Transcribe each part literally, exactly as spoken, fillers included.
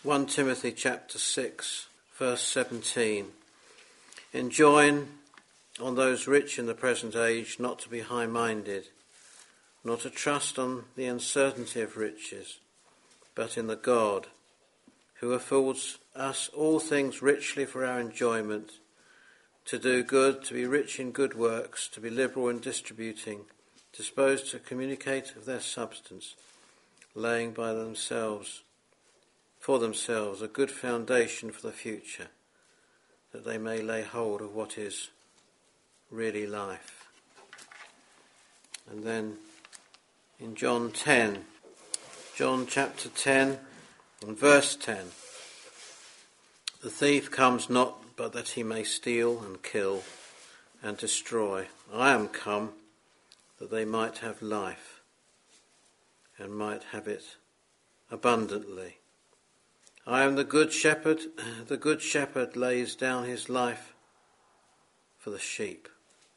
First Timothy chapter six, verse seventeen. Enjoin on those rich in the present age not to be high-minded, not to trust on the uncertainty of riches, but in the God, who affords us all things richly for our enjoyment, to do good, to be rich in good works, to be liberal in distributing, disposed to communicate of their substance, laying by themselves, for themselves, a good foundation for the future, that they may lay hold of what is really life. And then in John ten, John chapter ten and verse ten, the thief comes not but that he may steal and kill and destroy. I am come that they might have life and might have it abundantly. I am the good shepherd. The good shepherd lays down his life for the sheep.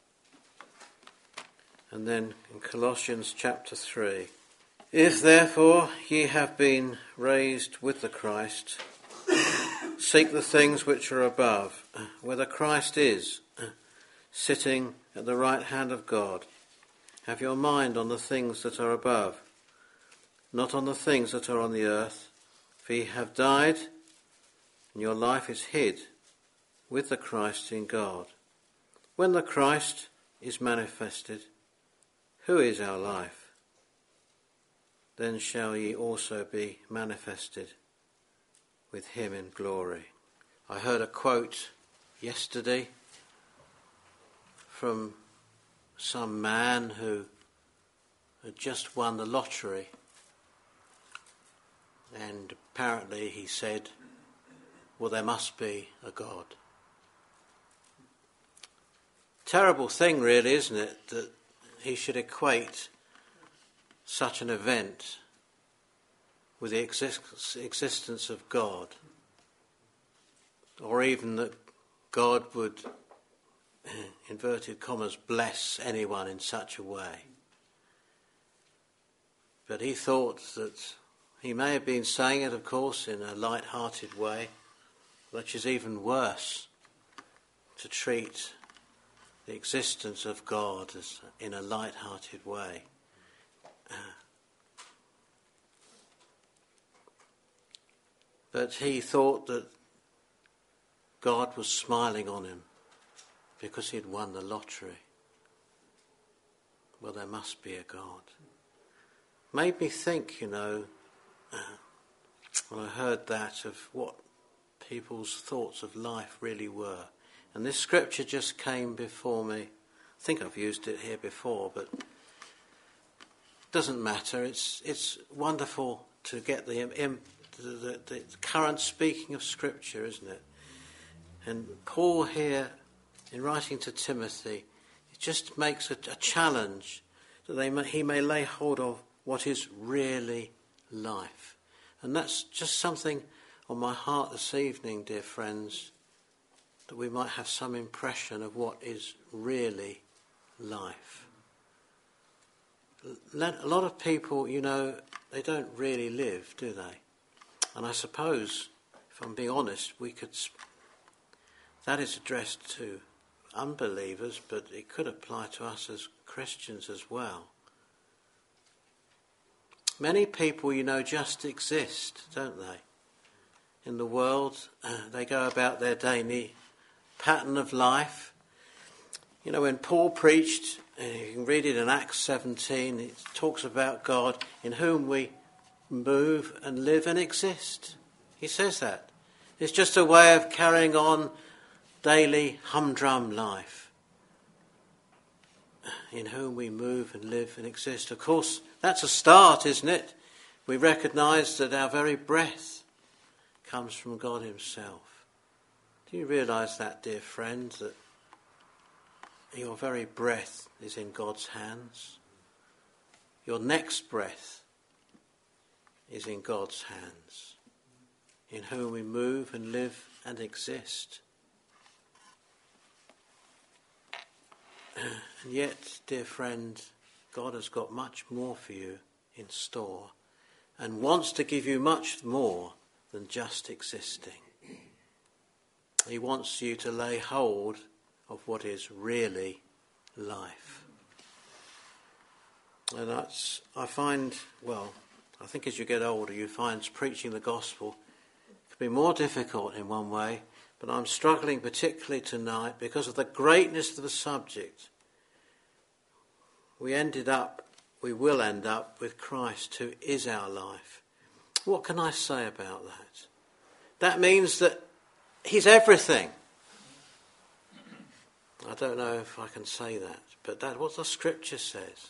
And then in Colossians chapter three, if therefore ye have been raised with the Christ, seek the things which are above, where the Christ is, sitting at the right hand of God. Have your mind on the things that are above, not on the things that are on the earth. For ye have died, and your life is hid with the Christ in God. When the Christ is manifested, who is our life, then shall ye also be manifested with him in glory. I heard a quote yesterday from some man who had just won the lottery, and apparently he said, well, there must be a God. Terrible thing really, isn't it, that he should equate such an event with the exist- existence of God, or even that God would, inverted commas, bless anyone in such a way. But he thought that he may have been saying it, of course, in a light-hearted way, which is even worse, to treat the existence of God as in a light-hearted way. But he thought that God was smiling on him because he'd won the lottery. Well, there must be a God. Made me think, you know, when I heard that, of what people's thoughts of life really were. And this scripture just came before me. I think I've used it here before, but it doesn't matter. It's it's wonderful to get the, the, the, the current speaking of scripture, isn't it? And Paul here, in writing to Timothy, it just makes a, a challenge that they may, he may lay hold of what is really life. And that's just something on my heart this evening, dear friends, that we might have some impression of what is really life. A lot of people, you know, they don't really live, do they? And I suppose, if I'm being honest, we could, that is addressed to unbelievers, but it could apply to us as Christians as well. Many people, you know, just exist, don't they? In the world, uh, they go about their daily pattern of life. You know, when Paul preached, uh, you can read it in Acts seventeen, it talks about God in whom we move and live and exist. He says that. It's just a way of carrying on daily humdrum life. In whom we move and live and exist. Of course, that's a start, isn't it? We recognise that our very breath comes from God himself. Do you realise that, dear friend, that your very breath is in God's hands? Your next breath is in God's hands, in whom we move and live and exist. And yet, dear friend, God has got much more for you in store and wants to give you much more than just existing. He wants you to lay hold of what is really life. And that's, I find, well, I think as you get older you find preaching the gospel can be more difficult in one way, but I'm struggling particularly tonight because of the greatness of the subject. We ended up, we will end up with Christ, who is our life. What can I say about that? That means that he's everything. I don't know if I can say that, but that's what the scripture says.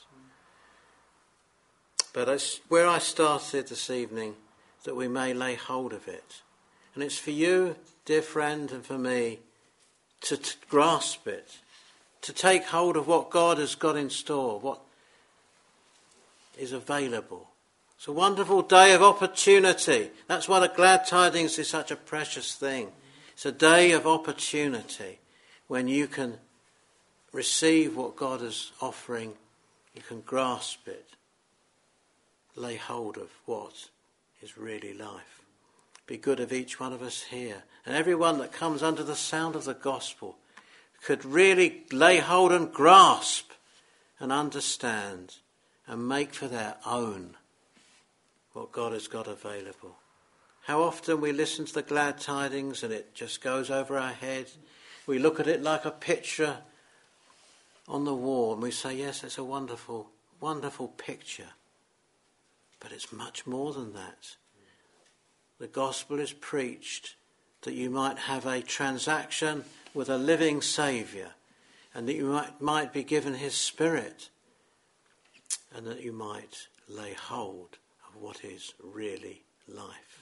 But it's where I started this evening, that we may lay hold of it. And it's for you, dear friend, and for me to, to grasp it, to take hold of what God has got in store, what is available. It's a wonderful day of opportunity. That's why the glad tidings is such a precious thing. It's a day of opportunity when you can receive what God is offering, you can grasp it, lay hold of what is really life. Be good of each one of us here, and everyone that comes under the sound of the gospel could really lay hold and grasp and understand and make for their own what God has got available. How often we listen to the glad tidings and it just goes over our head. We look at it like a picture on the wall and we say, yes, it's a wonderful, wonderful picture. But it's much more than that. The gospel is preached that you might have a transaction with a living Saviour, and that you might, might be given his Spirit, and that you might lay hold of what is really life.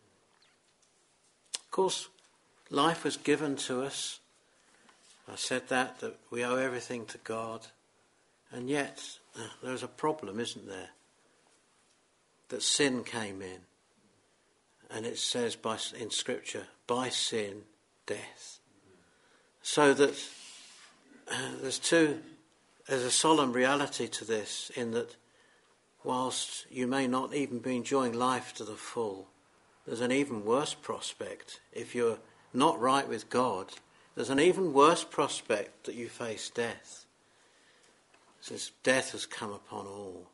Of course, life was given to us. I said that, that we owe everything to God. And yet, uh, there's a problem, isn't there? That sin came in. And it says by, in Scripture, by sin, death. So that uh, there's two, there's a solemn reality to this, in that whilst you may not even be enjoying life to the full, there's an even worse prospect. If you're not right with God, there's an even worse prospect that you face death. Since death has come upon all.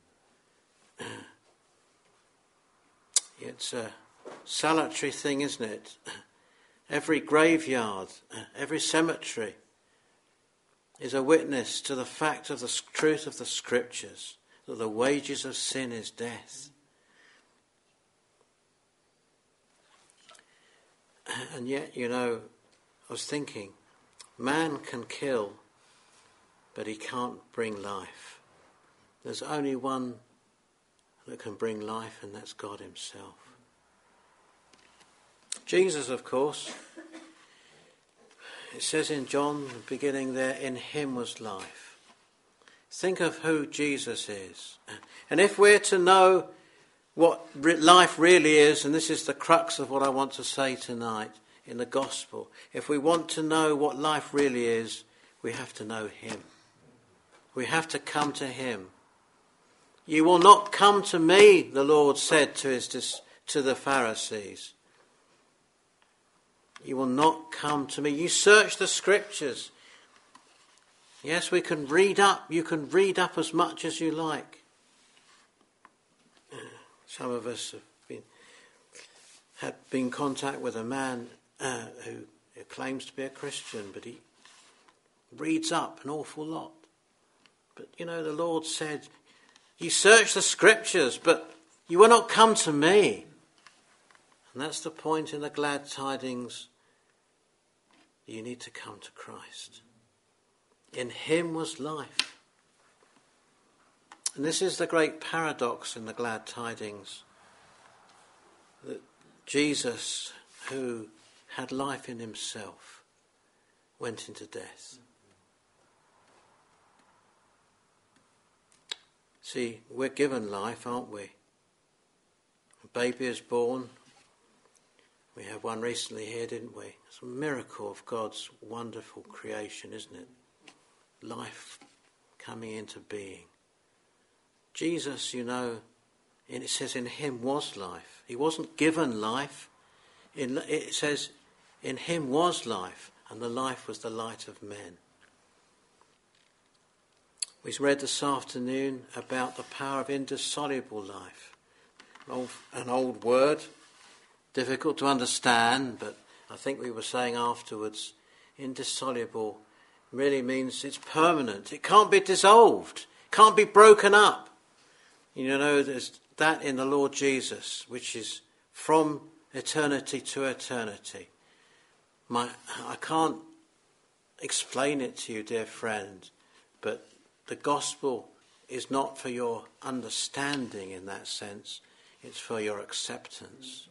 It's a salutary thing, isn't it? Every graveyard, every cemetery is a witness to the fact of the truth of the Scriptures, that the wages of sin is death. And yet, you know, I was thinking, man can kill, but he can't bring life. There's only one that can bring life, and that's God himself. Jesus, of course, it says in John, beginning there, in him was life. Think of who Jesus is. And if we're to know what life really is, and this is the crux of what I want to say tonight in the gospel, if we want to know what life really is, we have to know him. We have to come to him. You will not come to me, the Lord said to his to the Pharisees. You will not come to me. You search the Scriptures. Yes, we can read up. You can read up as much as you like. Some of us have been had been in contact with a man uh, who, who claims to be a Christian, but he reads up an awful lot. But, you know, the Lord said, you search the Scriptures, but you will not come to me. And that's the point in the glad tidings. You need to come to Christ. In him was life. And this is the great paradox in the glad tidings. That Jesus, who had life in himself, went into death. See, we're given life, aren't we? A baby is born. We had one recently here, didn't we? It's a miracle of God's wonderful creation, isn't it? Life coming into being. Jesus, you know, and it says in him was life. He wasn't given life. In, it says in him was life, and the life was the light of men. We read this afternoon about the power of indissoluble life. An old, an old word, difficult to understand, but I think we were saying afterwards, indissoluble really means it's permanent. It can't be dissolved. It can't be broken up. You know, there's that in the Lord Jesus, which is from eternity to eternity. My, I can't explain it to you, dear friend, but the gospel is not for your understanding in that sense. It's for your acceptance.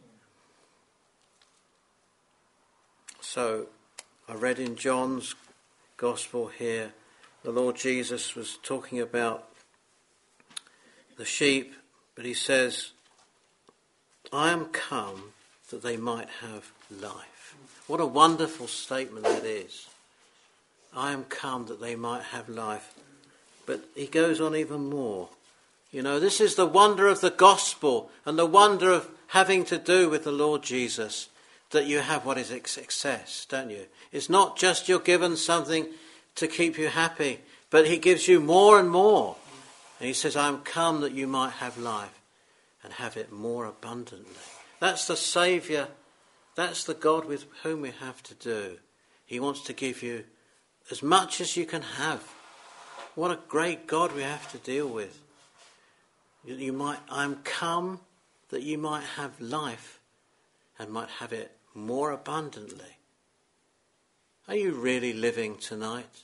So, I read in John's Gospel here, the Lord Jesus was talking about the sheep, but he says, I am come that they might have life. What a wonderful statement that is. I am come that they might have life. But he goes on even more. You know, this is the wonder of the gospel and the wonder of having to do with the Lord Jesus, that you have what is success, don't you? It's not just you're given something to keep you happy, but he gives you more and more. And he says, I am come that you might have life and have it more abundantly. That's the Saviour. That's the God with whom we have to do. He wants to give you as much as you can have. What a great God we have to deal with. You might, I am come that you might have life and might have it more abundantly. Are you really living tonight?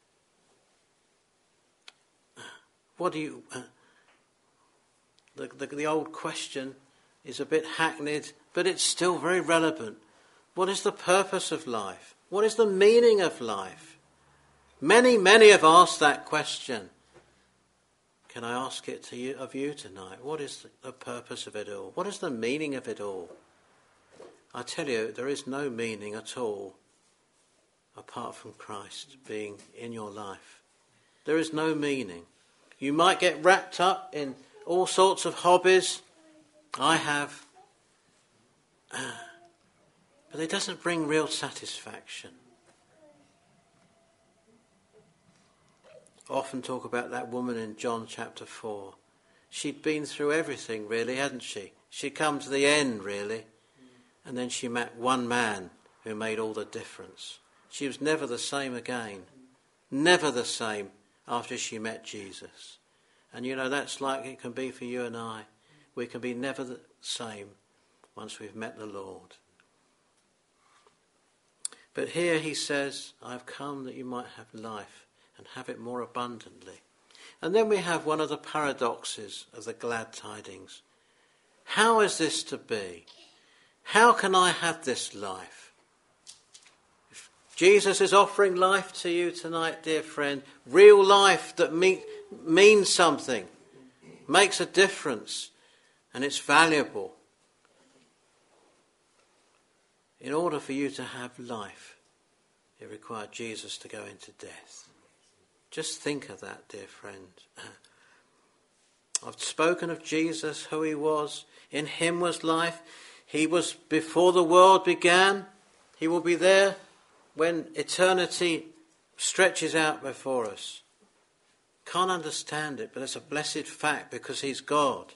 What do you... Uh, the, the, the old question is a bit hackneyed, but it's still very relevant. What is the purpose of life? What is the meaning of life? Many, many have asked that question. Can I ask it to you, of you tonight? What is the purpose of it all? What is the meaning of it all? I tell you, there is no meaning at all apart from Christ being in your life. There is no meaning. You might get wrapped up in all sorts of hobbies. I have. But it doesn't bring real satisfaction. I often talk about that woman in John chapter four. She'd been through everything, really, hadn't she? She'd come to the end, really. And then she met one man who made all the difference. She was never the same again. Never the same after she met Jesus. And you know, that's like it can be for you and I. We can be never the same once we've met the Lord. But here he says, I've come that you might have life and have it more abundantly. And then we have one of the paradoxes of the glad tidings. How is this to be? How can I have this life? If Jesus is offering life to you tonight, dear friend, real life that mean, means something, makes a difference, and it's valuable. In order for you to have life, it required Jesus to go into death. Just think of that, dear friend. I've spoken of Jesus, who he was. In him was life. He was before the world began. He will be there when eternity stretches out before us. Can't understand it, but it's a blessed fact because he's God.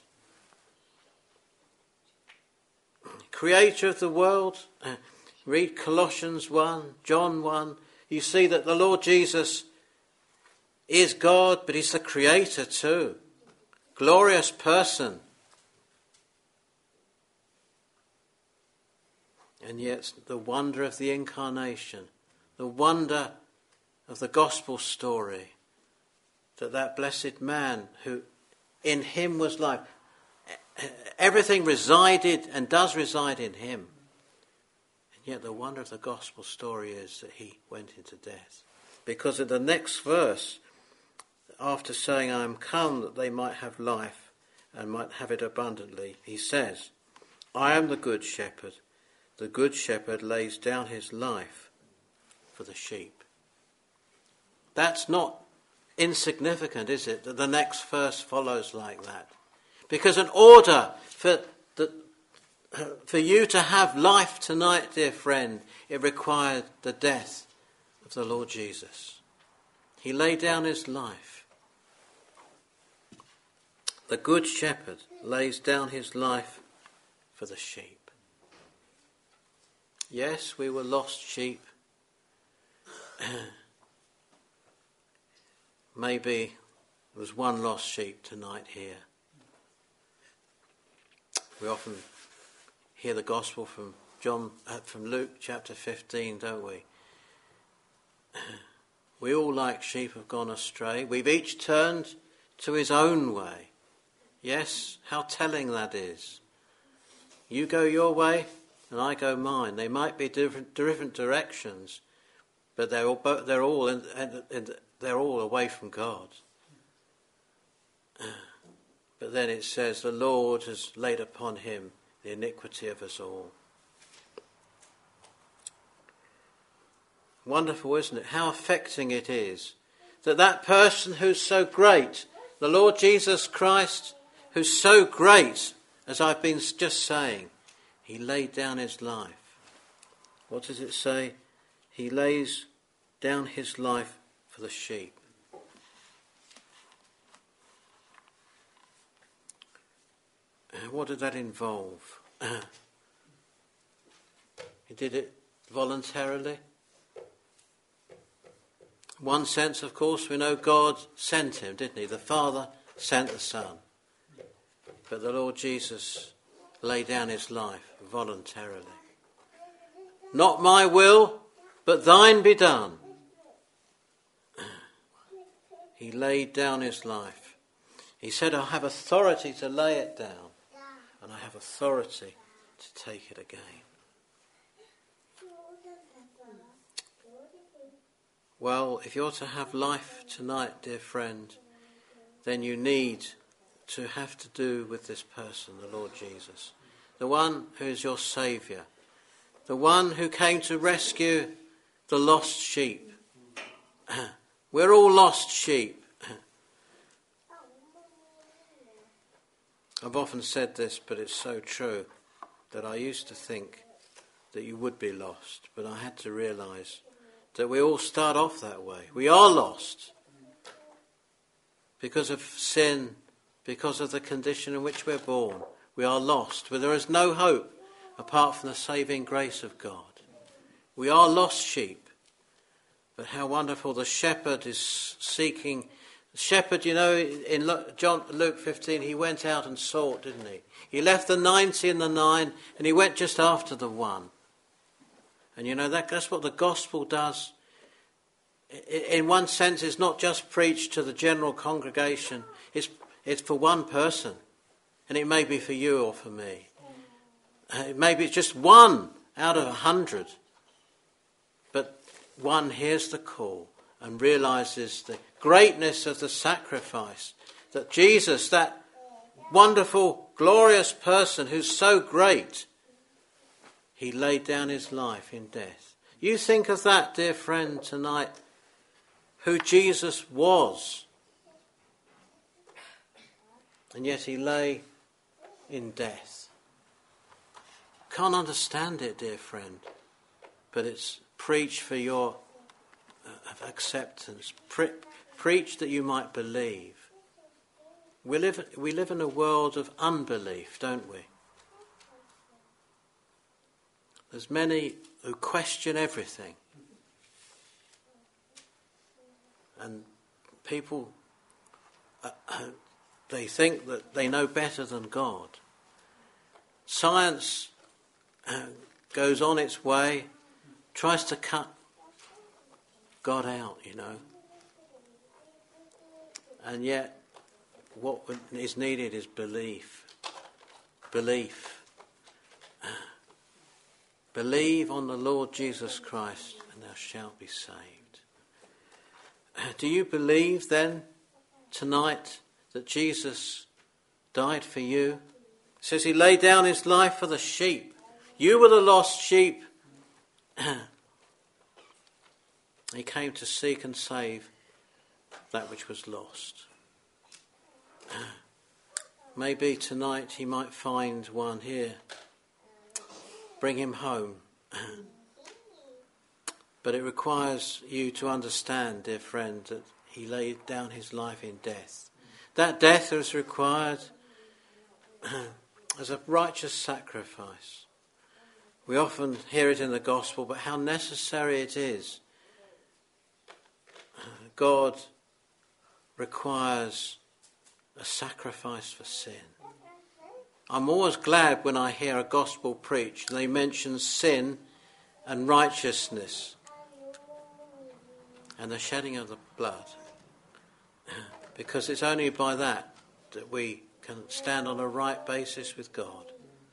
Creator of the world. Read Colossians one, John one. You see that the Lord Jesus is God, but he's the creator too. Glorious person. And yet the wonder of the incarnation, the wonder of the gospel story, that that blessed man who in him was life, everything resided and does reside in him. And yet the wonder of the gospel story is that he went into death. Because in the next verse, after saying, I am come that they might have life and might have it abundantly, he says, I am the good shepherd. The good shepherd lays down his life for the sheep. That's not insignificant, is it, that the next verse follows like that? Because in order for the, for you to have life tonight, dear friend, it required the death of the Lord Jesus. He laid down his life. The good shepherd lays down his life for the sheep. Yes, we were lost sheep. Maybe there was one lost sheep tonight here. We often hear the gospel from John, uh, from Luke chapter fifteen, don't we? We all like sheep have gone astray. We've each turned to his own way. Yes, how telling that is. You go your way and I go mine. They might be different, different directions, but they're all they're all in, in, in, they're all away from God. But then it says the Lord has laid upon him the iniquity of us all. Wonderful, isn't it? How affecting it is that that person who's so great, the Lord Jesus Christ, who's so great, as I've been just saying, he laid down his life. What does it say? He lays down his life for the sheep. What did that involve? He did it voluntarily. In one sense, of course, we know God sent him, didn't he? The Father sent the Son. But the Lord Jesus laid down his life voluntarily. Not my will, but thine be done. He laid down his life. He said, I have authority to lay it down, and I have authority to take it again. Well, if you're to have life tonight, dear friend, then you need to have to do with this person, the Lord Jesus, the one who is your Saviour, the one who came to rescue the lost sheep. We're all lost sheep. I've often said this, but it's so true, that I used to think that you would be lost, but I had to realise that we all start off that way. We are lost because of sin, because of the condition in which we're born. We are lost, but there is no hope apart from the saving grace of God. We are lost sheep, but how wonderful the shepherd is seeking. The shepherd, you know, in John, Luke fifteen, he went out and sought, didn't he? He left the ninety and the nine, and he went just after the one. And you know, that that's what the gospel does. In one sense, it's not just preached to the general congregation. It's, it's for one person. And it may be for you or for me. Uh, maybe it's just one out of a hundred. But one hears the call and realises the greatness of the sacrifice. That Jesus, that wonderful, glorious person who's so great, he laid down his life in death. You think of that, dear friend, tonight, who Jesus was. And yet he lay in death. Can't understand it, dear friend, but it's preach for your uh, acceptance. Pre- preach that you might believe. We live, we live in a world of unbelief, don't we? There's many who question everything. And people, uh, they think that they know better than God. Science uh, goes on its way, tries to cut God out, you know. And yet, what is needed is belief. Belief. Believe on the Lord Jesus Christ and thou shalt be saved. Do you believe then tonight that Jesus died for you? It says he laid down his life for the sheep. You were the lost sheep. He came to seek and save that which was lost. maybe tonight he might find one here. Bring him home. But it requires you to understand, dear friend, that he laid down his life in death. That death is required as a righteous sacrifice. We often hear it in the gospel, but how necessary it is. God requires a sacrifice for sin. I'm always glad when I hear a gospel preached and they mention sin and righteousness and the shedding of the blood, because it's only by that that we can stand on a right basis with God.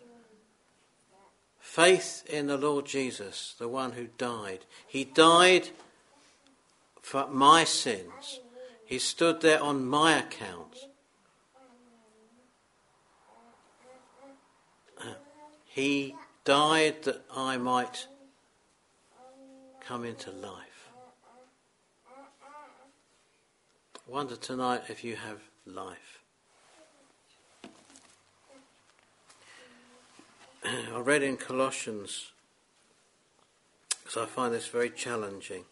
Faith in the Lord Jesus, the one who died. He died for my sins. He stood there on my account. He died that I might come into life. I wonder tonight if you have life. I read in Colossians, because I find this very challenging.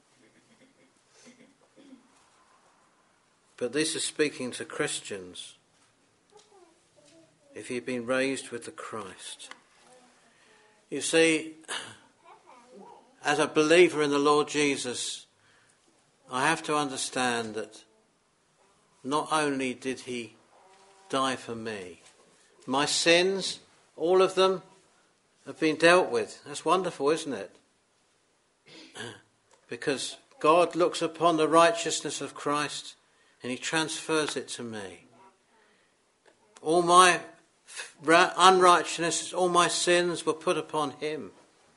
But this is speaking to Christians. If you've been raised with the Christ. You see, as a believer in the Lord Jesus, I have to understand that not only did he die for me, my sins, all of them, have been dealt with. That's wonderful, isn't it? Because God looks upon the righteousness of Christ and he transfers it to me. All my unrighteousness, all my sins were put upon him.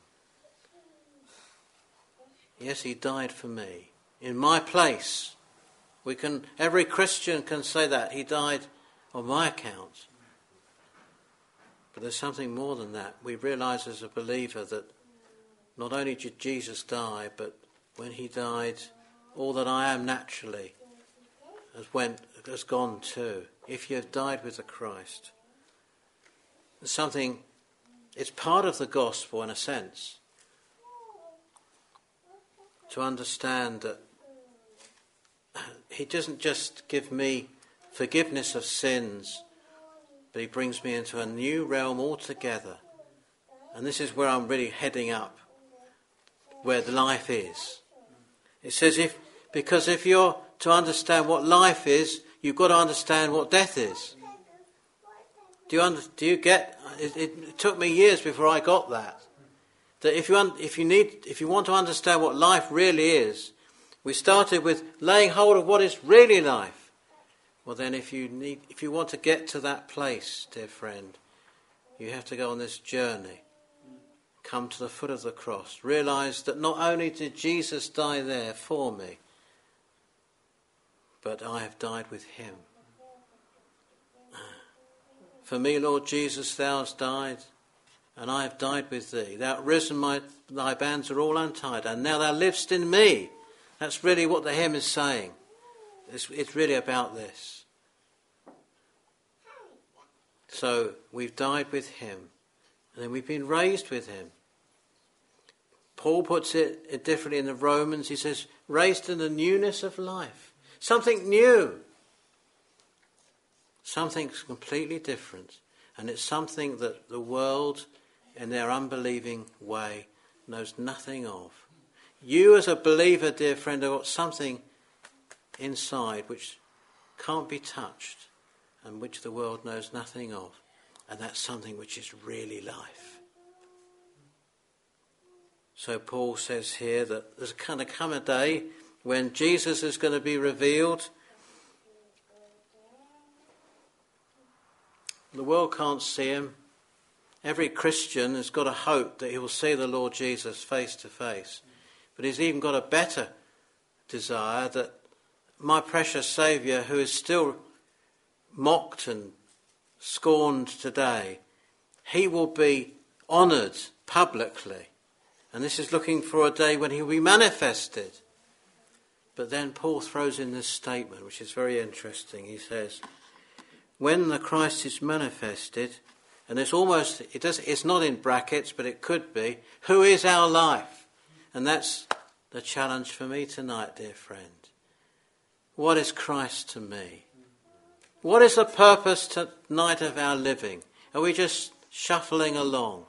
Yes, he died for me in my place. We can, every Christian can say that he died on my account. But there's something more than that. We realise as a believer that not only did Jesus die, but when he died, all that I am naturally has went has gone too. If you have died with the Christ. It's something, it's part of the gospel in a sense, to understand that he doesn't just give me forgiveness of sins, but he brings me into a new realm altogether. And this is where I'm really heading up, where the life is. It says if, because if you're to understand what life is, you've got to understand what death is. Do you under, do you get? It, it took me years before I got that. That if you un, if you need if you want to understand what life really is, we started with laying hold of what is really life. Well, then, if you need if you want to get to that place, dear friend, you have to go on this journey. Come to the foot of the cross. Realise that not only did Jesus die there for me, but I have died with him. For me, Lord Jesus, thou hast died, and I have died with thee. Thou art risen, my, thy bands are all untied, and now thou livest in me. That's really what the hymn is saying. It's, it's really about this. So, we've died with him, and then we've been raised with him. Paul puts it differently in the Romans. He says, raised in the newness of life. Something new. Something completely different. And it's something that the world, in their unbelieving way, knows nothing of. You as a believer, dear friend, have got something inside which can't be touched and which the world knows nothing of. And that's something which is really life. So Paul says here that there's going to come a day when Jesus is going to be revealed. The world can't see him. Every Christian has got a hope that he will see the Lord Jesus face to face. But he's even got a better desire that my precious Saviour, who is still mocked and scorned today, he will be honoured publicly. And this is looking for a day when he will be manifested. But then Paul throws in this statement, which is very interesting. He says, when the Christ is manifested, and it's almost, it does, it's not in brackets, but it could be, who is our life? And that's the challenge for me tonight, dear friend. What is Christ to me? What is the purpose tonight of our living? Are we just shuffling along?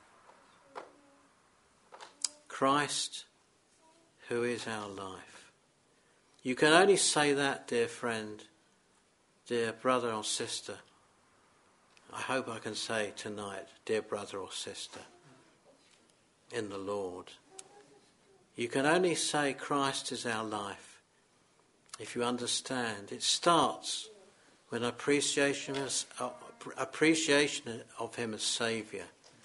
Christ, who is our life? You can only say that, dear friend, dear brother or sister. I hope I can say tonight, dear brother or sister, in the Lord. You can only say Christ is our life if you understand. It starts with appreciation of, uh, appreciation of him as Saviour.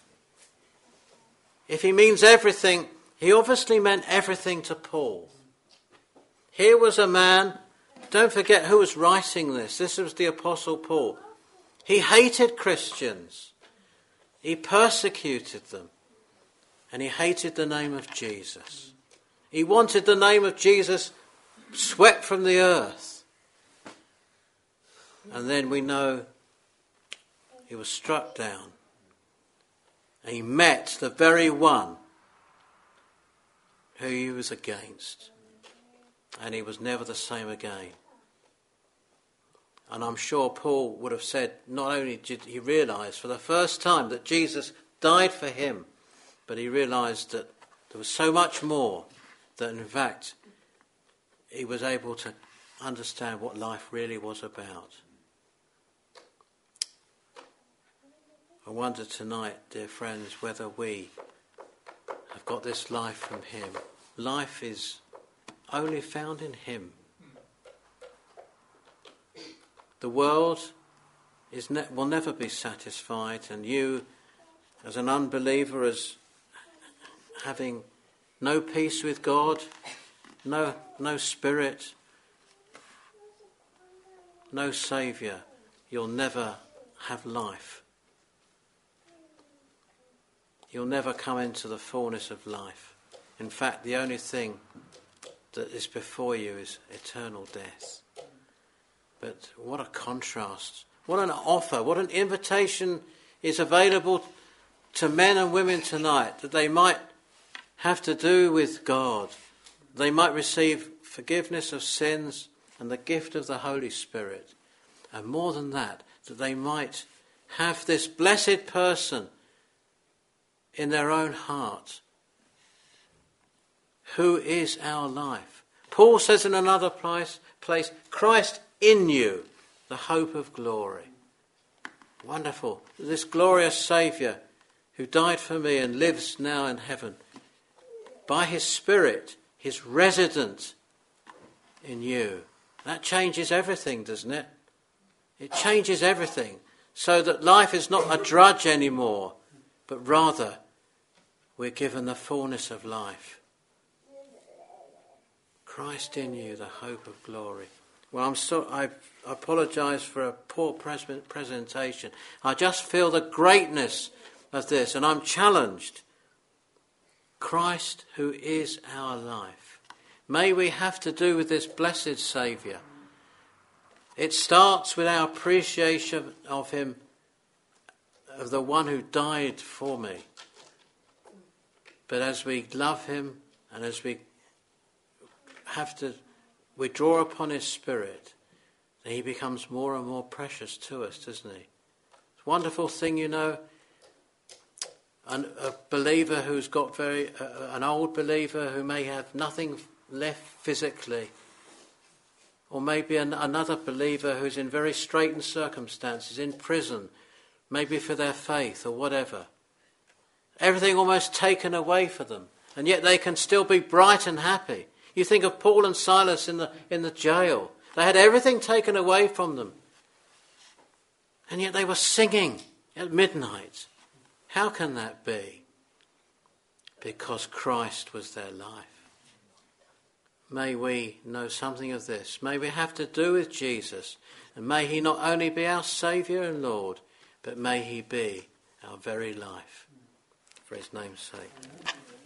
If he means everything, he obviously meant everything to Paul. Here was a man, don't forget who was writing this. This was the Apostle Paul. He hated Christians. He persecuted them. And he hated the name of Jesus. He wanted the name of Jesus swept from the earth. And then we know he was struck down. And he met the very one who he was against. And he was never the same again. And I'm sure Paul would have said, not only did he realise for the first time that Jesus died for him, but he realised that there was so much more, that in fact he was able to understand what life really was about. I wonder tonight, dear friends, whether we have got this life from him. Life is only found in him. The world is ne- will never be satisfied, and you, as an unbeliever, as having no peace with God, no no spirit, no Saviour, you'll never have life. You'll never come into the fullness of life. In fact, the only thing that is before you is eternal death. But what a contrast, what an offer, what an invitation is available to men and women tonight, that they might have to do with God. They might receive forgiveness of sins and the gift of the Holy Spirit. And more than that, that they might have this blessed person in their own heart, who is our life. Paul says in another place, place Christ in you, the hope of glory. Wonderful. This glorious Saviour who died for me and lives now in heaven. By his Spirit, he's resident in you. That changes everything, doesn't it? It changes everything, so that life is not a drudge anymore, but rather we're given the fullness of life. Christ in you, the hope of glory. Well, I'm so, I apologise for a poor pres- presentation. I just feel the greatness of this, and I'm challenged. Christ, who is our life. May we have to do with this blessed Saviour. It starts with our appreciation of him, of the one who died for me. But as we love him, and as we have to, we draw upon his Spirit, then he becomes more and more precious to us, doesn't he? It's a wonderful thing, you know, an, a believer who's got very, uh, an old believer who may have nothing left physically, or maybe an, another believer who's in very straitened circumstances, in prison, maybe for their faith or whatever. Everything almost taken away for them, and yet they can still be bright and happy. You think of Paul and Silas in the in the jail. They had everything taken away from them, and yet they were singing at midnight. How can that be? Because Christ was their life. May we know something of this. May we have to do with Jesus, and may he not only be our Saviour and Lord, but may he be our very life. For his name's sake.